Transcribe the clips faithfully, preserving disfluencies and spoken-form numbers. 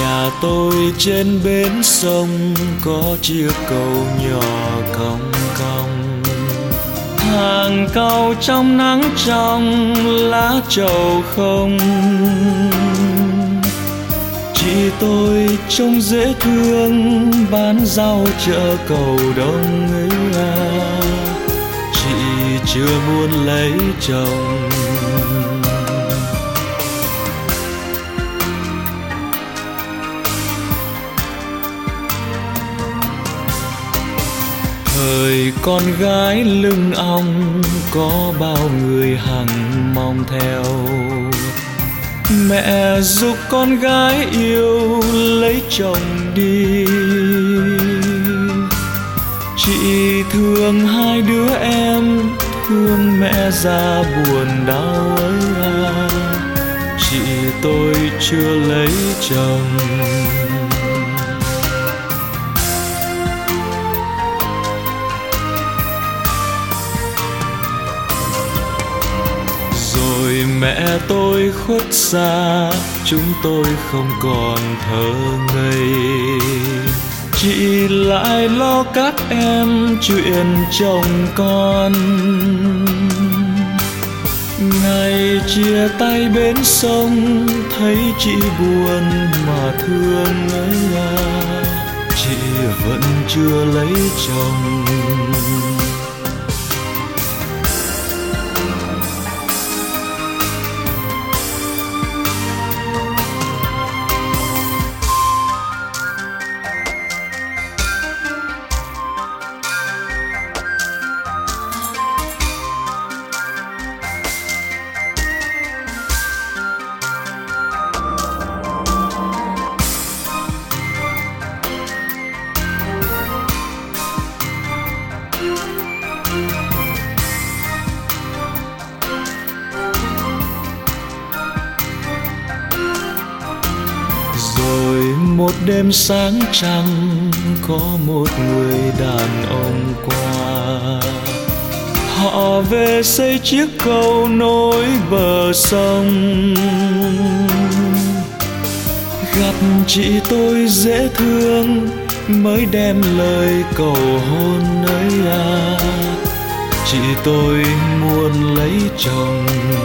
Nhà tôi trên bến sông có chiếc cầu nhỏ cong cong, hàng cau trong nắng trong lá trầu không. Chị tôi trông dễ thương bán rau chợ cầu đông ấy à, chị chưa muốn lấy chồng. Thời con gái lưng ong có bao người hằng mong theo, mẹ giục con gái yêu lấy chồng đi. Chị thương hai đứa em, thương mẹ già buồn đau ấy à, chị tôi chưa lấy chồng. Rồi mẹ tôi khuất xa, chúng tôi không còn thơ ngây. Chị lại lo các em chuyện chồng con. Ngày chia tay bên sông thấy chị buồn mà thương ấy à, chị vẫn chưa lấy chồng. Rồi một đêm sáng trăng có một người đàn ông qua, họ về xây chiếc cầu nối bờ sông. Gặp chị tôi dễ thương mới đem lời cầu hôn ấy à, chị tôi muốn lấy chồng.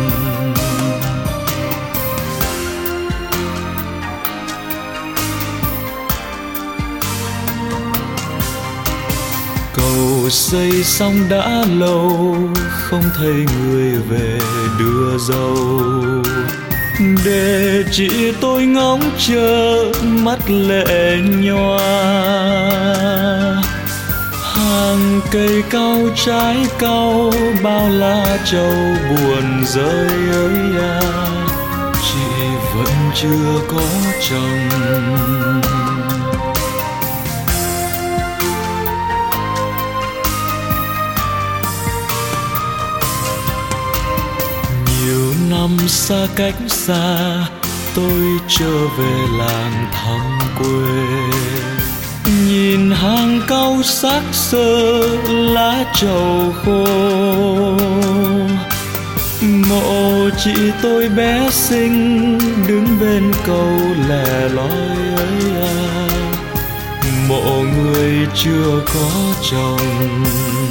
Cầu xây xong đã lâu, không thấy người về đưa dâu. Để chị tôi ngóng chờ mắt lệ nhòa, hàng cây cau trái cau bao la trầu buồn rơi ơi à, chị vẫn chưa có chồng. Năm xa cách xa, tôi trở về làng thăm quê. Nhìn hàng cau xác xơ lá trầu khô, mộ chị tôi bé xinh đứng bên cầu lẻ loi ấy à, mộ người chưa có chồng.